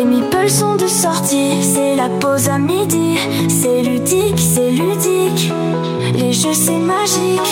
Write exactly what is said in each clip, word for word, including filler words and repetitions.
J'ai mis peu le son de sortie, c'est la pause à midi. C'est ludique, c'est ludique, les jeux c'est magique.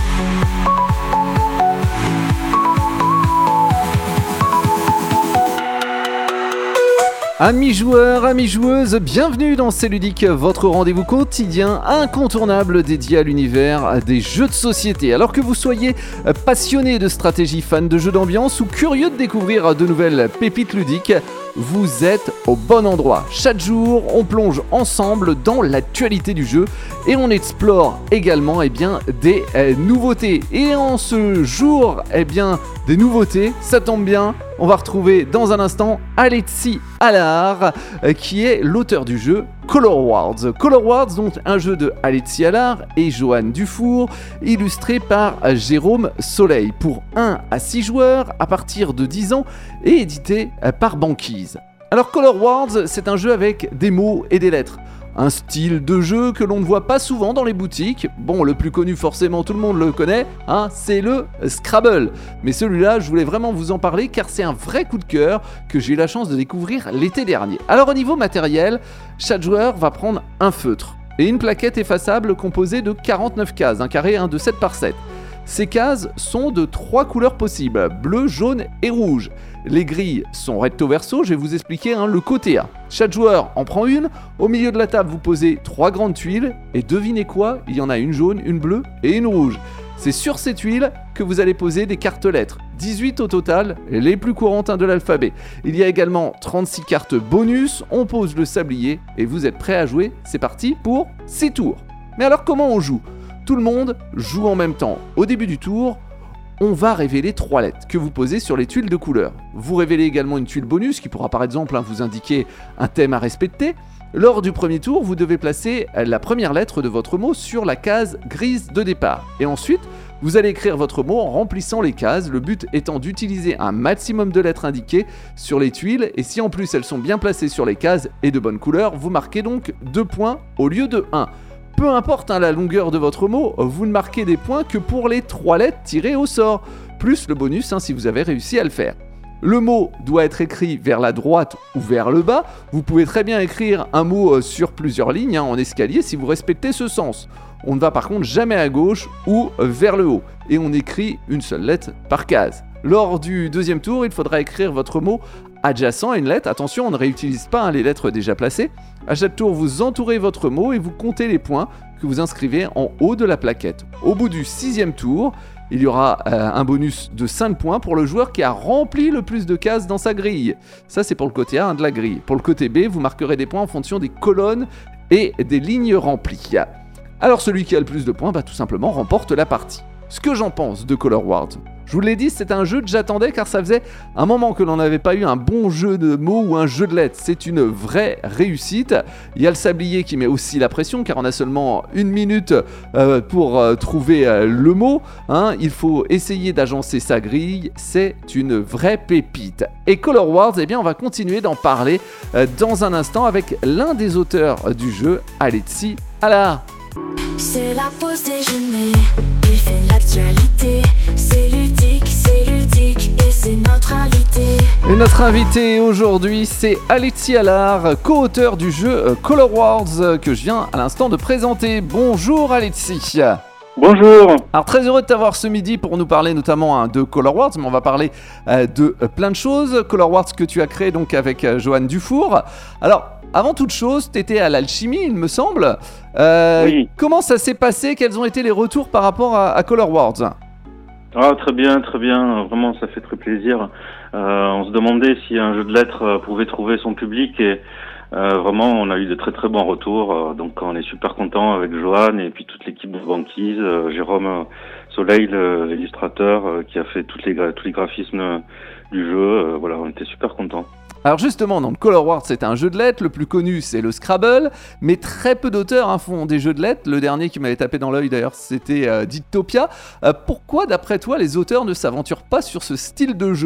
Amis joueurs, amis joueuses, bienvenue dans C'est Ludique, votre rendez-vous quotidien incontournable dédié à l'univers des jeux de société. Alors que vous soyez passionné de stratégie, fan de jeux d'ambiance ou curieux de découvrir de nouvelles pépites ludiques, vous êtes au bon endroit. Chaque jour, on plonge ensemble dans l'actualité du jeu et on explore également eh bien, des euh, nouveautés. Et en ce jour eh bien, des nouveautés, ça tombe bien, on va retrouver dans un instant Alexis Allard, euh, qui est l'auteur du jeu Color Words. Color Words, donc un jeu de Alexis Allard et Joanne Dufour, illustré par euh, Jérôme Soleil, pour un à six joueurs à partir de dix ans et édité euh, par Banquise. Alors Color Words, c'est un jeu avec des mots et des lettres. Un style de jeu que l'on ne voit pas souvent dans les boutiques. Bon, le plus connu forcément, tout le monde le connaît, hein, c'est le Scrabble. Mais celui-là, je voulais vraiment vous en parler car c'est un vrai coup de cœur que j'ai eu la chance de découvrir l'été dernier. Alors au niveau matériel, chaque joueur va prendre un feutre et une plaquette effaçable composée de quarante-neuf cases, un carré un de sept par sept. Ces cases sont de trois couleurs possibles, bleu, jaune et rouge. Les grilles sont recto verso, je vais vous expliquer hein, le côté A. Chaque joueur en prend une, au milieu de la table vous posez trois grandes tuiles, et devinez quoi, il y en a une jaune, une bleue et une rouge. C'est sur ces tuiles que vous allez poser des cartes lettres, dix-huit au total, les plus courantes hein, de l'alphabet. Il y a également trente-six cartes bonus, on pose le sablier et vous êtes prêts à jouer, c'est parti pour six tours. Mais alors comment on joue ? Tout le monde joue en même temps. Au début du tour, on va révéler trois lettres que vous posez sur les tuiles de couleur. Vous révélez également une tuile bonus qui pourra par exemple hein, vous indiquer un thème à respecter. Lors du premier tour, vous devez placer la première lettre de votre mot sur la case grise de départ. Et ensuite, vous allez écrire votre mot en remplissant les cases, le but étant d'utiliser un maximum de lettres indiquées sur les tuiles. Et si en plus elles sont bien placées sur les cases et de bonne couleur, vous marquez donc deux points au lieu de un. Peu importe hein, la longueur de votre mot, vous ne marquez des points que pour les trois lettres tirées au sort, plus le bonus hein, si vous avez réussi à le faire. Le mot doit être écrit vers la droite ou vers le bas. Vous pouvez très bien écrire un mot sur plusieurs lignes hein, en escalier si vous respectez ce sens. On ne va par contre jamais à gauche ou vers le haut. Et on écrit une seule lettre par case. Lors du deuxième tour, il faudra écrire votre mot adjacent à une lettre. Attention, on ne réutilise pas hein, les lettres déjà placées. À chaque tour, vous entourez votre mot et vous comptez les points que vous inscrivez en haut de la plaquette. Au bout du sixième tour, il y aura euh, un bonus de cinq points pour le joueur qui a rempli le plus de cases dans sa grille. Ça, c'est pour le côté A hein, de la grille. Pour le côté B, vous marquerez des points en fonction des colonnes et des lignes remplies. Alors, celui qui a le plus de points, bah, tout simplement, remporte la partie. Ce que j'en pense de Color Words, je vous l'ai dit, c'est un jeu que j'attendais car ça faisait un moment que l'on n'avait pas eu un bon jeu de mots ou un jeu de lettres. C'est une vraie réussite. Il y a le sablier qui met aussi la pression car on a seulement une minute euh, pour euh, trouver euh, le mot. Hein. Il faut essayer d'agencer sa grille. C'est une vraie pépite. Et Color Words, eh bien, on va continuer d'en parler euh, dans un instant avec l'un des auteurs du jeu, Alexis Allard. C'est la pause déjeuner, il fait l'actualité. C'est ludique, c'est ludique et c'est notre invité. Et notre invité aujourd'hui, c'est Alexis Allard, co-auteur du jeu Color Words que je viens à l'instant de présenter. Bonjour Alexis. Bonjour. Alors très heureux de t'avoir ce midi pour nous parler notamment hein, de Color Words, mais on va parler euh, de euh, plein de choses. Color Words que tu as créé donc avec euh, Joanne Dufour. Alors avant toute chose, tu étais à l'Alchimie, il me semble. Euh, oui. Comment ça s'est passé ? Quels ont été les retours par rapport à, à Color Words ? Ah, très bien, très bien. Vraiment, ça fait très plaisir. Euh, on se demandait si un jeu de lettres euh, pouvait trouver son public et euh, vraiment, on a eu de très très bons retours. Euh, donc, on est super content avec Joanne et puis toute l'équipe de Banquise, euh, Jérôme Soleil, l'illustrateur, euh, qui a fait toutes les, tous les graphismes du jeu. Euh, voilà, on était super contents. Alors justement, donc Color Words c'est un jeu de lettres, le plus connu c'est le Scrabble, mais très peu d'auteurs hein, font des jeux de lettres. Le dernier qui m'avait tapé dans l'œil d'ailleurs c'était euh, Dictopia. Euh, pourquoi d'après toi les auteurs ne s'aventurent pas sur ce style de jeu ?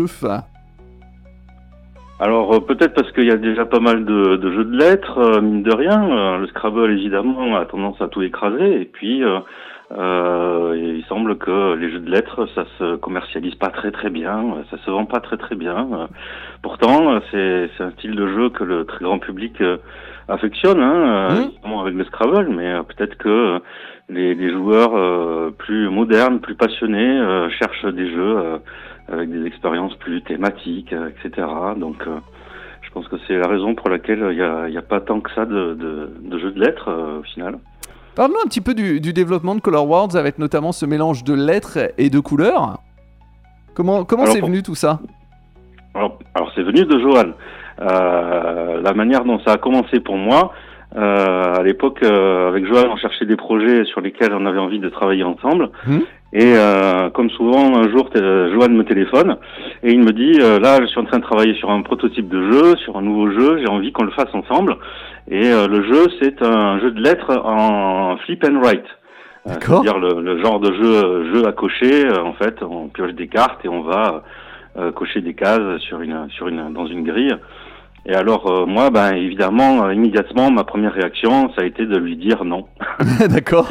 Alors euh, peut-être parce qu'il y a déjà pas mal de, de jeux de lettres, euh, mine de rien. Euh, le Scrabble évidemment a tendance à tout écraser et puis euh, Euh, et il semble que les jeux de lettres, ça se commercialise pas très très bien, ça se vend pas très très bien. Euh, pourtant, c'est, c'est un style de jeu que le très grand public euh, affectionne, hein, Mmh. évidemment avec le Scrabble, mais euh, peut-être que les, les joueurs euh, plus modernes, plus passionnés, euh, cherchent des jeux euh, avec des expériences plus thématiques, euh, et cetera. Donc, euh, je pense que c'est la raison pour laquelle il y a, il y a pas tant que ça de, de, de jeux de lettres euh, au final. Parle-nous un petit peu du, du développement de Color Words avec notamment ce mélange de lettres et de couleurs. Comment, comment Alors, c'est pour- venu tout ça? Alors, alors c'est venu de Johan. Euh, la manière dont ça a commencé pour moi, euh, à l'époque, euh, avec Johan, on cherchait des projets sur lesquels on avait envie de travailler ensemble. Mmh. Et euh, comme souvent, un jour, t- Johan me téléphone et il me dit euh, là, je suis en train de travailler sur un prototype de jeu, sur un nouveau jeu. J'ai envie qu'on le fasse ensemble. Et euh, le jeu, c'est un jeu de lettres en flip and write. Euh, D'accord. C'est-à-dire le, le genre de jeu, jeu à cocher. Euh, en fait, on pioche des cartes et on va euh, cocher des cases sur une, sur une, dans une grille. Et alors euh, moi, ben évidemment, euh, immédiatement, ma première réaction, ça a été de lui dire non. D'accord.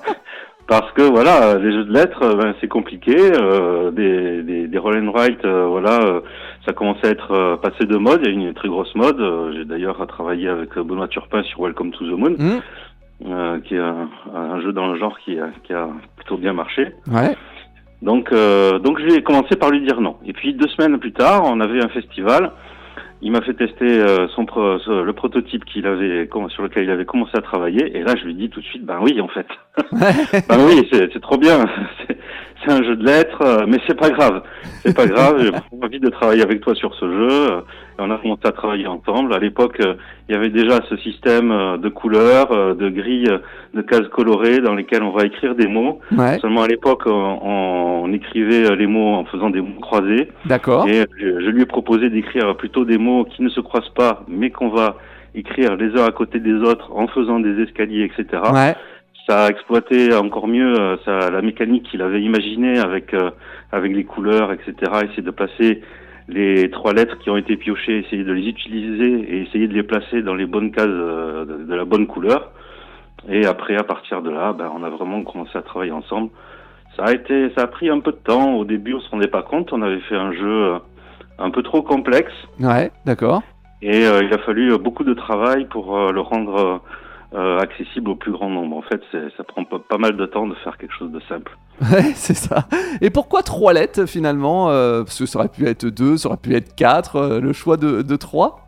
Parce que voilà, les jeux de lettres, euh, ben, c'est compliqué. Euh, des, des, des roll and write, euh, voilà, euh, ça commence à être euh, passé de mode. Il y a une très grosse mode. Euh, j'ai d'ailleurs travaillé avec Benoît Turpin sur Welcome to the Moon, Mmh. euh, qui est un, un jeu dans le genre qui a, qui a plutôt bien marché. Ouais. Donc, euh, donc j'ai commencé par lui dire non. Et puis deux semaines plus tard, on avait un festival. Il m'a fait tester euh, son pro, ce- le prototype qu'il avait, com- sur lequel il avait commencé à travailler. Et là, je lui dis tout de suite, ben oui, en fait. Ben oui, c'est, c'est trop bien. C'est, c'est un jeu de lettres, euh, mais c'est pas grave. C'est pas grave. J'ai vraiment envie de travailler avec toi sur ce jeu. euh, Et on a commencé à travailler ensemble. À l'époque, euh, il y avait déjà ce système euh, de couleurs, euh, de grilles, euh, de cases colorées dans lesquelles on va écrire des mots. Ouais. Seulement à l'époque, on, on écrivait les mots en faisant des mots croisés. D'accord. Et je, je lui ai proposé d'écrire plutôt des mots qui ne se croisent pas, mais qu'on va écrire les uns à côté des autres en faisant des escaliers, et cetera. Ouais. Ça a exploité encore mieux euh, ça, la mécanique qu'il avait imaginée avec euh, avec les couleurs, et cetera. Essayer de placer les trois lettres qui ont été piochées, essayer de les utiliser et essayer de les placer dans les bonnes cases euh, de, de la bonne couleur. Et après, à partir de là, ben, on a vraiment commencé à travailler ensemble. Ça a été, ça a pris un peu de temps. Au début, on se rendait pas compte. On avait fait un jeu euh, un peu trop complexe Ouais. D'accord. et euh, il a fallu euh, beaucoup de travail pour euh, le rendre euh, accessible au plus grand nombre. En fait, c'est, ça prend pas, pas mal de temps de faire quelque chose de simple. Ouais, c'est ça. Et pourquoi trois lettres finalement euh, Parce que ça aurait pu être deux, ça aurait pu être quatre. euh, le choix de, de trois.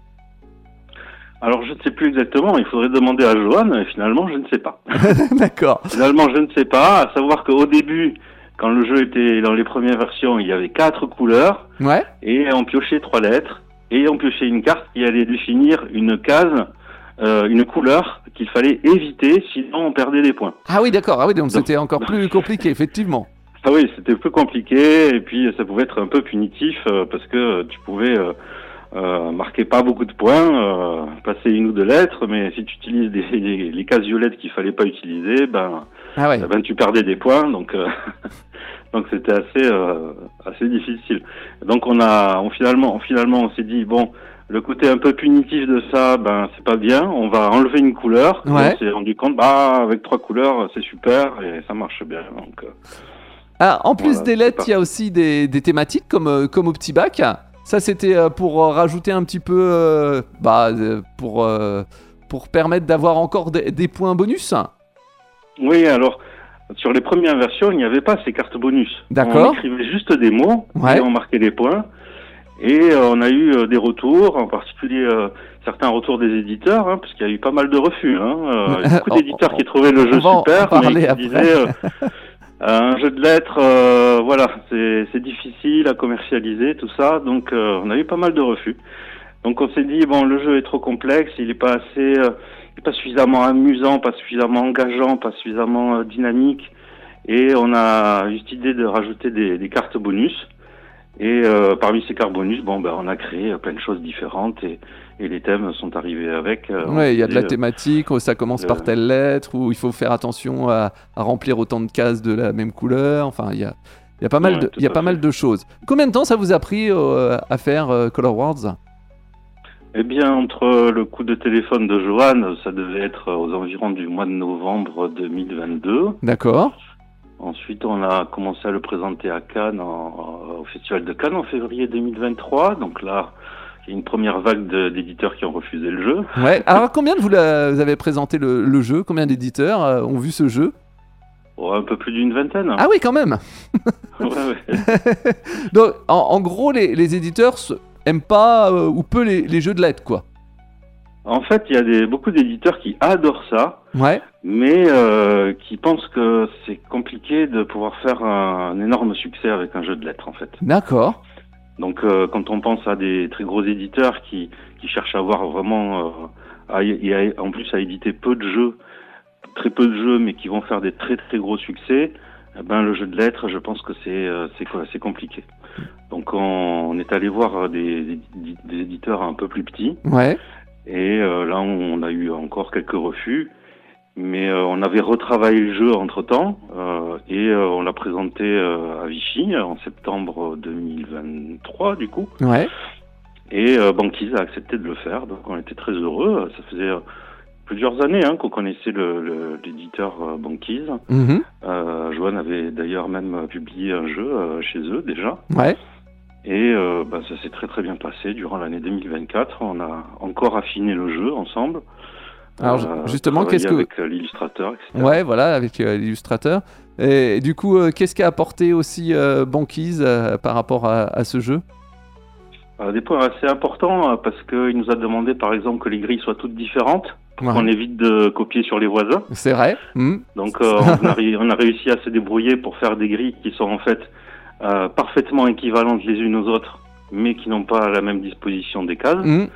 Alors, je ne sais plus exactement. Il faudrait demander à Johan. Et finalement, je ne sais pas. D'accord. Finalement, je ne sais pas. À savoir qu'au début, quand le jeu était dans les premières versions, il y avait quatre couleurs Ouais. et on piochait trois lettres et on piochait une carte qui allait définir une case, euh, une couleur qu'il fallait éviter, sinon on perdait des points. Ah oui, d'accord. Ah oui, donc Donc- c'était encore plus compliqué, effectivement. Ah oui, c'était plus compliqué et puis ça pouvait être un peu punitif euh, parce que tu pouvais euh, euh, marquer pas beaucoup de points, euh, passer une ou deux lettres, mais si tu utilises des, les, les cases violettes qu'il fallait pas utiliser, ben, Ah ouais. ben tu perdais des points, donc euh, donc c'était assez euh, assez difficile. Donc on a on finalement on, finalement on s'est dit bon, le côté un peu punitif de ça, ben c'est pas bien, on va enlever une couleur. Et Ouais. on s'est rendu compte bah avec trois couleurs c'est super et ça marche bien. Donc euh, Ah, en plus Voilà, des c'est lettres, parti. il y a aussi des, des thématiques comme, euh, comme au petit bac. Ça, c'était euh, pour euh, rajouter un petit peu, euh, bah, euh, pour, euh, pour permettre d'avoir encore des, des points bonus. oui, alors sur les premières versions, il n'y avait pas ces cartes bonus. D'accord. On écrivait juste des mots Ouais. et on marquait les points. Et euh, on a eu euh, des retours, en particulier euh, certains retours des éditeurs, hein, parce qu'il y a eu pas mal de refus. Hein. Euh, il y a beaucoup On- d'éditeurs on- qui trouvaient le on jeu va en super, parler mais qui après. disaient euh, un jeu de lettres, euh, voilà, c'est, c'est difficile à commercialiser, tout ça. Donc euh, on a eu pas mal de refus. Donc on s'est dit bon, le jeu est trop complexe, il est pas assez, euh, il est pas suffisamment amusant, pas suffisamment engageant, pas suffisamment euh, dynamique. Et on a eu cette idée de rajouter des, des cartes bonus. Et euh, parmi ces cartes bonus, bon, ben, on a créé euh, plein de choses différentes et, et les thèmes sont arrivés avec. Euh, Ouais, il y a de la et, euh, thématique, où ça commence euh, par telle lettre, où il faut faire attention à, à remplir autant de cases de la même couleur. Enfin, il y a, il y a pas mal, Ouais, de, tout il y a à pas fait. mal de choses. Combien de temps ça vous a pris euh, à faire euh, Color Words ? Eh bien, entre le coup de téléphone de Johan, ça devait être aux environs du mois de novembre deux mille vingt-deux. D'accord. Ensuite, on a commencé à le présenter à Cannes, en- au Festival de Cannes en février deux mille vingt-trois. Donc là, il y a une première vague de- d'éditeurs qui ont refusé le jeu. Ouais. Alors, combien de vous, la- vous avez présenté le, le jeu? Combien d'éditeurs euh, ont vu ce jeu? Oh, un peu plus d'une vingtaine. Ah oui, quand même. Ouais, ouais. Donc, en, en gros, les, les éditeurs se- aiment pas euh, ou peu les, les jeux de lettres, quoi. En fait, il y a des, beaucoup d'éditeurs qui adorent ça, Ouais. mais euh, qui pensent que c'est compliqué de pouvoir faire un, un énorme succès avec un jeu de lettres, en fait. D'accord. Donc, euh, quand on pense à des très gros éditeurs qui, qui cherchent à avoir vraiment, euh, à- et à- en plus à éditer peu de jeux, très peu de jeux, mais qui vont faire des très très gros succès, eh ben le jeu de lettres, je pense que c'est euh, c'est quoi, c'est compliqué. Donc, on, on est allé voir des, des, des éditeurs un peu plus petits, Ouais. et euh, là, on a eu encore quelques refus. Mais euh, on avait retravaillé le jeu entre-temps euh, et euh, on l'a présenté euh, à Vichy en septembre deux mille vingt-trois du coup. Ouais. Et euh, Banquise a accepté de le faire, donc on était très heureux. Ça faisait euh, plusieurs années hein, qu'on connaissait le, le- l'éditeur euh, Banquise. Mhm. Euh, Joanne avait d'ailleurs même euh, publié un jeu euh, chez eux déjà. Ouais. Et euh, bah, ça s'est très très bien passé durant l'année deux mille vingt-quatre. On a encore affiné le jeu ensemble. Alors, Euh, justement, travaillé qu'est-ce que... avec euh, l'illustrateur, et cetera. Ouais, voilà, avec euh, l'illustrateur. Et, et du coup, euh, qu'est-ce qu'a apporté aussi euh, Banquise euh, par rapport à, à ce jeu? Euh, des points assez importants euh, parce qu'il nous a demandé par exemple que les grilles soient toutes différentes pour Ouais. qu'on évite de copier sur les voisins. C'est vrai. Mhm. Donc euh, on, a, ré- on a réussi à se débrouiller pour faire des grilles qui sont en fait euh, parfaitement équivalentes les unes aux autres mais qui n'ont pas la même disposition des cases. Mhm.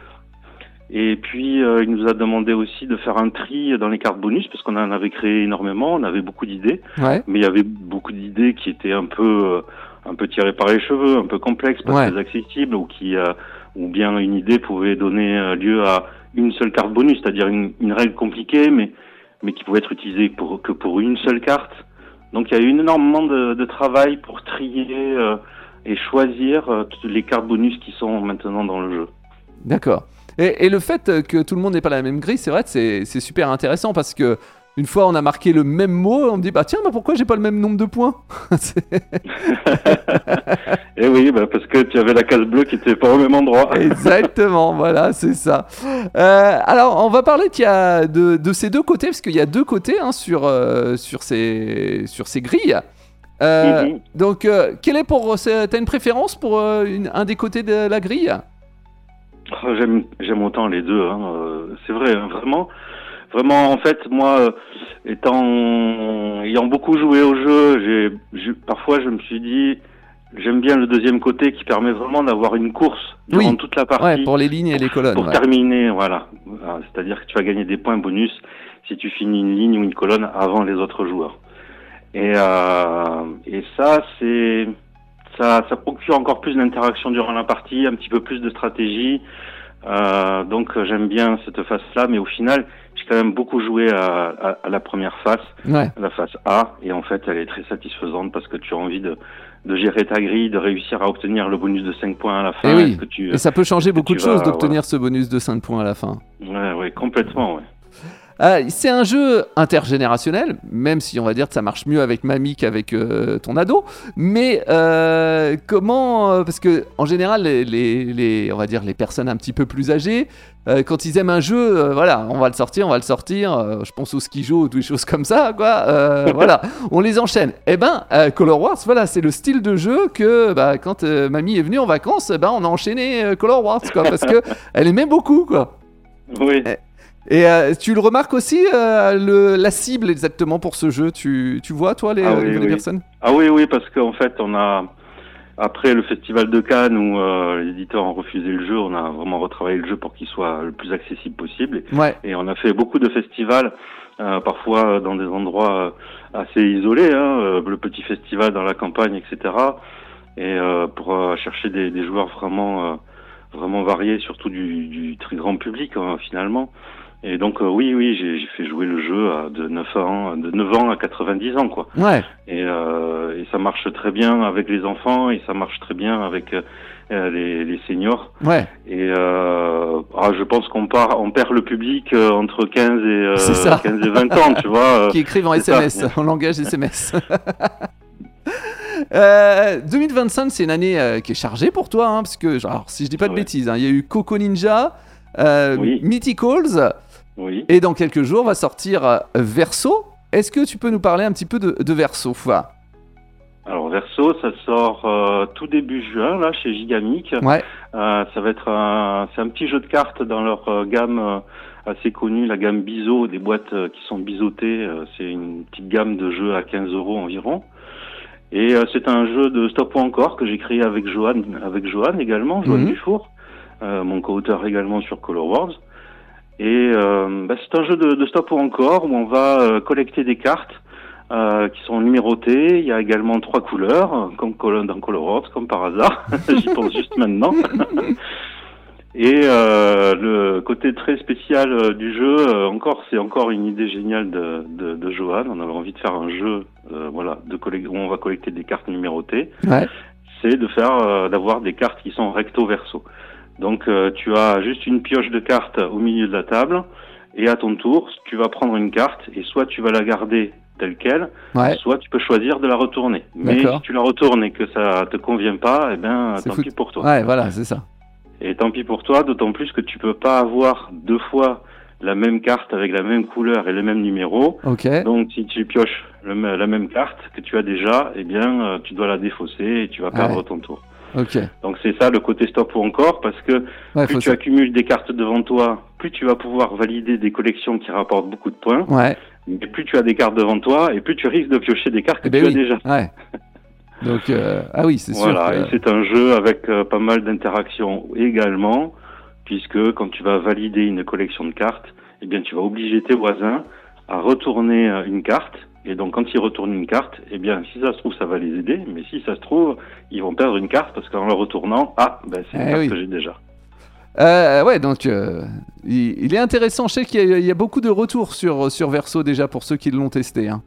Et puis euh, il nous a demandé aussi de faire un tri dans les cartes bonus parce qu'on en avait créé énormément, on avait beaucoup d'idées. Ouais. Mais il y avait beaucoup d'idées qui étaient un peu euh, un peu tirées par les cheveux, un peu complexes, pas Ouais. très accessibles, ou qui euh, ou bien une idée pouvait donner euh, lieu à une seule carte bonus, c'est-à-dire une, une règle compliquée, mais mais qui pouvait être utilisée pour que pour une seule carte. Donc il y a eu énormément de, de travail pour trier euh, et choisir euh, toutes les cartes bonus qui sont maintenant dans le jeu. D'accord. Et, et le fait euh, que tout le monde n'ait pas la même grille, c'est vrai que c'est, c'est super intéressant parce que une fois on a marqué le même mot, on me dit bah tiens, bah pourquoi j'ai pas le même nombre de points? C'est- Et oui, bah, parce que tu avais la case bleue qui était pas au même endroit. Exactement, voilà, c'est ça. Euh, alors, on va parler qu'il y a de, de ces deux côtés, parce qu'il y a deux côtés hein, sur, euh, sur, ces, sur ces grilles. Euh, Mhm. Donc, euh, quel est pour, c'est- t'as une préférence pour euh, une- un des côtés de la grille? Oh, J'aime, j'aime autant les deux. Hein. euh, C'est vrai, hein, vraiment, vraiment. En fait, moi, euh, étant, ayant beaucoup joué au jeu, j'ai, j'ai- parfois, je me suis dit, j'aime bien le deuxième côté qui permet vraiment d'avoir une course durant Oui. toute la partie Ouais, pour les lignes et les colonnes. pour ouais. terminer. Voilà. Voilà, c'est-à-dire que tu vas gagner des points bonus si tu finis une ligne ou une colonne avant les autres joueurs. Et, euh, et ça, c'est ça, ça procure encore plus d'interaction durant la partie, un petit peu plus de stratégie. Euh, donc euh, j'aime bien cette phase-là, mais au final, j'ai quand même beaucoup joué à, à, à la première phase, Ouais. à la phase A, et en fait, elle est très satisfaisante parce que tu as envie de, de gérer ta grille, de réussir à obtenir le bonus de cinq points à la fin. Et oui. que tu, Et ça peut changer beaucoup de tu vas- choses d'obtenir ce bonus de cinq points à la fin. ouais, ouais, complètement, ouais. Euh, c'est un jeu intergénérationnel, même si on va dire que ça marche mieux avec mamie qu'avec euh, ton ado. Mais euh, comment euh, parce que en général, les, les, les- on va dire les personnes un petit peu plus âgées, euh, quand ils aiment un jeu, euh, voilà, on va le sortir, on va le sortir. euh, je pense au skijo ou des choses comme ça, quoi. euh, voilà, on les enchaîne. Et ben, euh, Color Wars, voilà, c'est le style de jeu que bah, quand euh, mamie est venue en vacances, eh ben, on a enchaîné euh, Color Wars, quoi, parce que elle aimait beaucoup, quoi. Oui. Et euh, tu le remarques aussi, euh, le, la cible exactement pour ce jeu, tu, tu vois toi les, Ah oui, les oui. personnes? Ah oui, oui, parce qu'en fait, on a, après le festival de Cannes où euh, les éditeurs ont refusé le jeu, on a vraiment retravaillé le jeu pour qu'il soit le plus accessible possible. Ouais, Et on a fait beaucoup de festivals, euh, parfois dans des endroits euh, assez isolés, hein, euh, le petit festival dans la campagne, et cetera. Et euh, pour euh, chercher des, des joueurs vraiment, euh, vraiment variés, surtout du, du très grand public, hein, finalement. Et donc euh, oui, oui, j'ai, j'ai fait jouer le jeu à, de neuf ans, de neuf ans à quatre-vingt-dix ans, quoi. Ouais. Et, euh, et ça marche très bien avec les enfants et ça marche très bien avec euh, les, les seniors. Ouais. Et euh, ah, je pense qu'on part, on perd le public euh, entre quinze et euh, C'est ça. quinze et vingt ans, tu vois. euh, Qui écrivent en c'est S M S, ça. en langage S M S. Euh, deux mille vingt-cinq, c'est une année euh, qui est chargée pour toi, hein, parce que, alors, si je dis pas de Ouais. bêtises, hein, il y a eu Coco Ninja, euh, Oui. Mythicals, Oui. et dans quelques jours va sortir euh, Verso. Est-ce que tu peux nous parler un petit peu de, de Verso? Enfin, Alors Verso, ça sort euh, tout début juin là chez Gigamic. ouais, Euh, ça va être un, c'est un petit jeu de cartes dans leur euh, gamme euh, assez connue, la gamme Biseau, des boîtes euh, qui sont bisotées. Euh, c'est une petite gamme de jeux à quinze euros environ. Et euh, c'est un jeu de stop ou encore que j'ai créé avec Johan, avec Johan également, Johan Mhm. Dufour, euh, mon co-auteur également sur Color Wars. Et euh, bah, c'est un jeu de, de stop ou encore où on va euh, collecter des cartes euh, qui sont numérotées. Il y a également trois couleurs, euh, comme col- dans Color Wars, comme par hasard. J'y pense juste maintenant. Et euh, le côté très spécial euh, du jeu, euh, encore, c'est encore une idée géniale de, de, de Johan. On avait envie de faire un jeu, euh, voilà, de collect- où on va collecter des cartes numérotées. ouais, C'est de faire, euh, d'avoir des cartes qui sont recto verso. Donc, euh, tu as juste une pioche de cartes au milieu de la table, et à ton tour, tu vas prendre une carte, et soit tu vas la garder telle quelle, ouais. soit tu peux choisir de la retourner. Mais D'accord. si tu la retournes et que ça te convient pas, eh ben, C'est tant foutu. pis pour toi. Ouais, voilà, c'est ça. Et tant pis pour toi, d'autant plus que tu peux pas avoir deux fois la même carte avec la même couleur et le même numéro. Ok. Donc, si tu pioches le m- la même carte que tu as déjà, eh bien, euh, tu dois la défausser et tu vas perdre Ouais. ton tour. Ok. Donc, c'est ça le côté stop ou encore, parce que Ouais, plus faut tu ça. accumules des cartes devant toi, plus tu vas pouvoir valider des collections qui rapportent beaucoup de points. Ouais. Mais plus tu as des cartes devant toi, et plus tu risques de piocher des cartes que Eh ben tu oui. as déjà. Ouais. Donc, euh, ah oui, c'est Voilà, sûr. et que- c'est un jeu avec euh, pas mal d'interactions également, puisque quand tu vas valider une collection de cartes, eh bien tu vas obliger tes voisins à retourner euh, une carte, et donc quand ils retournent une carte, eh bien si ça se trouve ça va les aider, mais si ça se trouve, ils vont perdre une carte parce qu'en la retournant, ah, ben c'est une Eh carte oui. que j'ai déjà. Euh, ouais, donc euh, il, il est intéressant. Je sais qu'il y a, il y a beaucoup de retours sur, sur Verso déjà pour ceux qui l'ont testé. Hein.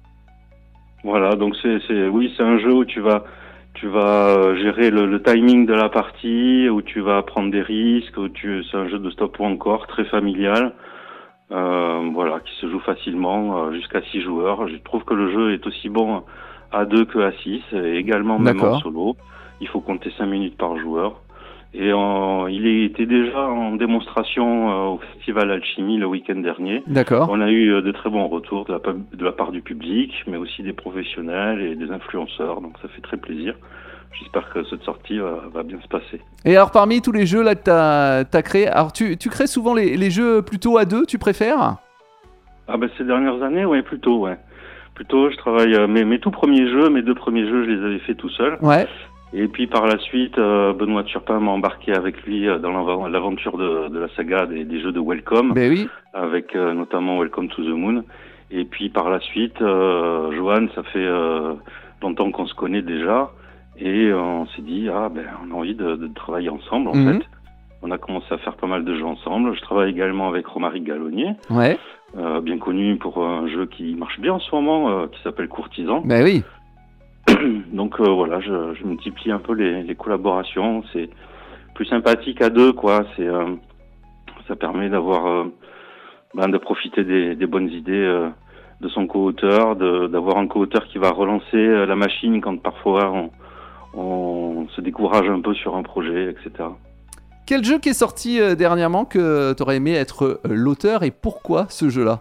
Voilà, donc c'est, c'est, oui, c'est un jeu où tu vas, tu vas euh, gérer le, le timing de la partie, où tu vas prendre des risques, où tu, c'est un jeu de stop ou encore très familial, euh, voilà, qui se joue facilement euh, jusqu'à six joueurs. Je trouve que le jeu est aussi bon à deux que à six, et également même D'accord. en solo. Il faut compter cinq minutes par joueur. Et en, il était déjà en démonstration euh, au Festival Alchimie le week-end dernier. D'accord. On a eu euh, de très bons retours de la, pa- de la part du public, mais aussi des professionnels et des influenceurs, donc ça fait très plaisir. J'espère que cette sortie va, va bien se passer. Et alors, parmi tous les jeux là que tu as créés, alors tu, tu crées souvent les, les jeux plutôt à deux, tu préfères? Ah ben ces dernières années, ouais, plutôt, ouais. Plutôt, je travaille, euh, mes, mes tout premiers jeux, mes deux premiers jeux, je les avais fait tout seul. Ouais. Et puis par la suite, euh, Benoît Turpin m'a embarqué avec lui euh, dans l'av- l'aventure de, de la saga des, des jeux de Welcome, Ben oui. avec euh, notamment Welcome to the Moon. Et puis par la suite, euh, Johan, ça fait euh, longtemps qu'on se connaît déjà, et on s'est dit, ah ben on a envie de, de travailler ensemble en Mhm. fait. On a commencé à faire pas mal de jeux ensemble. Je travaille également avec Romaric Gallonnier, Ouais. euh, bien connu pour un jeu qui marche bien en ce moment, euh, qui s'appelle Courtisan. Ben oui. Donc euh, voilà, je, je multiplie un peu les, les collaborations. C'est plus sympathique à deux, quoi. C'est, euh, ça permet d'avoir, euh, ben, de profiter des, des bonnes idées euh, de son co-auteur, de, d'avoir un co-auteur qui va relancer euh, la machine quand parfois on, on se décourage un peu sur un projet, et cetera. Quel jeu qui est sorti euh, dernièrement que tu aurais aimé être euh, l'auteur et pourquoi ce jeu-là?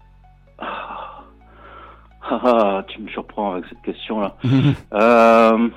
Ah, ah, tu me surprends avec cette question-là. Euh,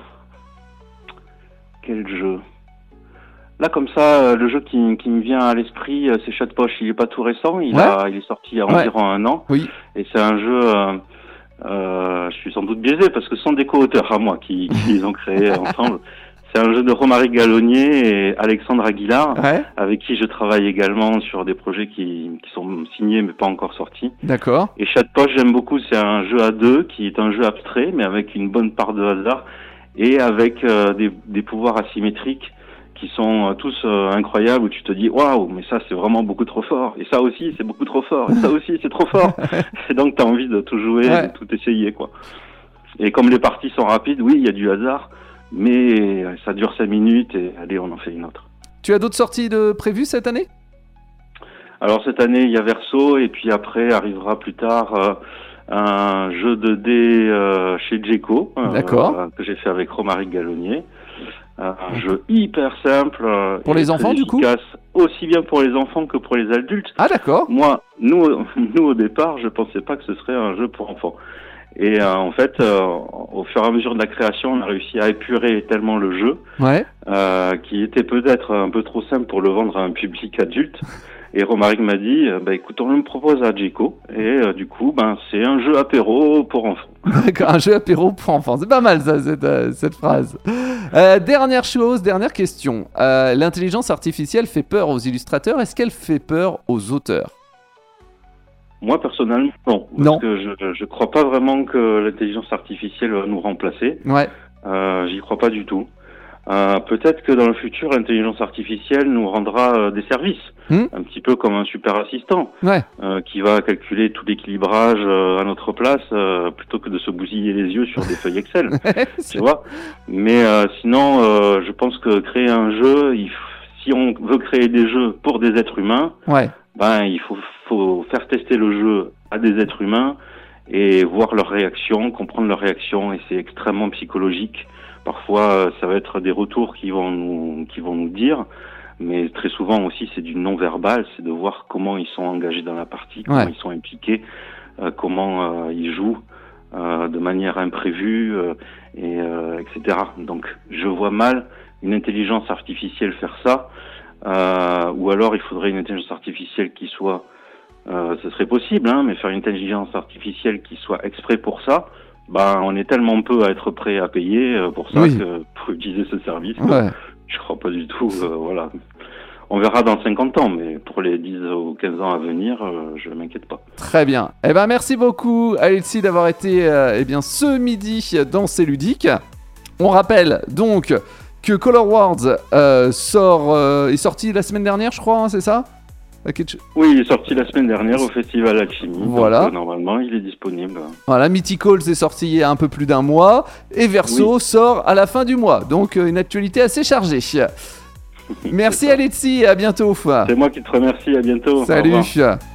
quel jeu? Là, comme ça, euh, le jeu qui, qui me vient à l'esprit, euh, c'est Chatpoche. Il est pas tout récent. Il, Ouais. a, il est sorti il y a Ouais. environ un an. Oui. Et c'est un jeu. Euh, euh, je suis sans doute biaisé parce que ce sont des co-auteurs à moi qui, qui les ont créés ensemble. C'est un jeu de Romaric Gallonnier et Alexandre Aguilar, Ouais. avec qui je travaille également sur des projets qui, qui sont signés mais pas encore sortis. D'accord. Et Chatpoche, j'aime beaucoup, c'est un jeu à deux qui est un jeu abstrait mais avec une bonne part de hasard et avec euh, des, des pouvoirs asymétriques qui sont euh, tous euh, incroyables, où tu te dis waouh, mais ça c'est vraiment beaucoup trop fort, et ça aussi c'est beaucoup trop fort, et ça aussi c'est trop fort. Et donc t'as envie de tout jouer, Ouais. de tout essayer, quoi. Et comme les parties sont rapides, oui, il y a du hasard, mais ça dure cinq minutes et allez, on en fait une autre. Tu as d'autres sorties de prévues cette année? Alors cette année, il y a Verso, et puis après arrivera plus tard euh, un jeu de dés euh, chez Djeco, euh, D'accord. euh, que j'ai fait avec Romaric Gallonnier. Euh, un jeu hyper simple. euh, Pour et les très enfants, du coup efficace, aussi bien pour les enfants que pour les adultes. Ah d'accord. Moi, nous, nous au départ, je pensais pas que ce serait un jeu pour enfants. Et euh, en fait, euh, au fur et à mesure de la création, on a réussi à épurer tellement le jeu, Ouais. euh, qui était peut-être un peu trop simple pour le vendre à un public adulte. Et Romaric m'a dit, euh, bah écoute, on le propose à Djeco, et euh, du coup, ben c'est un jeu apéro pour enfants. D'accord, un jeu apéro pour enfants. C'est pas mal ça, cette, euh, cette phrase. Euh, dernière chose, dernière question. Euh, L'intelligence artificielle fait peur aux illustrateurs. Est-ce qu'elle fait peur aux auteurs? Moi, personnellement, non. Parce Non. que je, je crois pas vraiment que l'intelligence artificielle va nous remplacer. Ouais. Euh, j'y crois pas du tout. Euh, peut-être que dans le futur, l'intelligence artificielle nous rendra euh, des services. Hmm. Un petit peu comme un super assistant. Ouais. Euh, qui va calculer tout l'équilibrage euh, à notre place, euh, plutôt que de se bousiller les yeux sur des feuilles Excel. Tu vois. Mais euh, sinon, euh, je pense que créer un jeu, il f- si on veut créer des jeux pour des êtres humains, Ouais. ben il faut, faut faire tester le jeu à des êtres humains et voir leurs réactions, comprendre leurs réactions, et c'est extrêmement psychologique. Parfois, euh, ça va être des retours qui vont nous, qui vont nous dire, mais très souvent aussi c'est du non-verbal, c'est de voir comment ils sont engagés dans la partie, comment Ouais. ils sont impliqués, euh, comment euh, ils jouent euh, de manière imprévue, euh, et euh, et cetera. Donc, je vois mal une intelligence artificielle faire ça, euh, ou alors il faudrait une intelligence artificielle qui soit, euh, ce serait possible, hein, mais faire une intelligence artificielle qui soit exprès pour ça, ben on est tellement peu à être prêt à payer euh, pour ça, Oui. que pour utiliser ce service, que Ouais. je crois pas du tout. Euh, voilà, on verra dans cinquante ans, mais pour les dix ou quinze ans à venir, euh, je m'inquiète pas. Très bien. Eh ben merci beaucoup Alexis d'avoir été euh, eh bien ce midi dans C'est ludique. On rappelle donc que Color Words euh, sort euh, est sorti la semaine dernière, je crois, hein, c'est ça? À quelque- Oui, il est sorti la semaine dernière au Festival Alchimie. Voilà. Donc, euh, normalement, il est disponible. Voilà, Mythicals est sorti il y a un peu plus d'un mois et Verso Oui. sort à la fin du mois. Donc euh, une actualité assez chargée. Merci C'est ça. Alexis, à bientôt. C'est moi qui te remercie. À bientôt. Au Salut. revoir.